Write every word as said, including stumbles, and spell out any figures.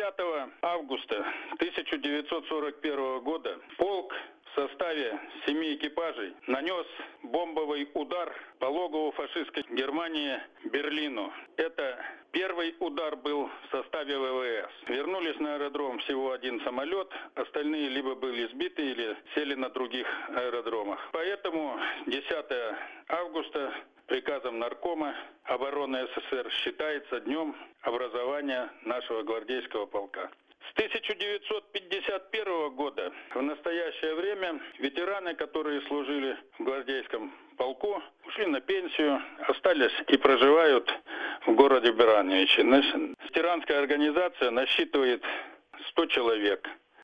десятого августа тысяча девятьсот сорок первого года полк в составе семи экипажей нанес бомбовый удар по логову фашистской Германии Берлину. Это первый удар был в составе ВВС. Вернулись на аэродром всего один самолет, остальные либо были сбиты или сели на других аэродромах. Поэтому десятого августа приказом Наркома обороны СССР считается днем образования нашего гвардейского полка. С тысяча девятьсот пятьдесят первого года в настоящее время ветераны, которые служили в гвардейском полку, ушли на пенсию, остались и проживают в городе Барановичи. Ветеранская организация насчитывает сто человек.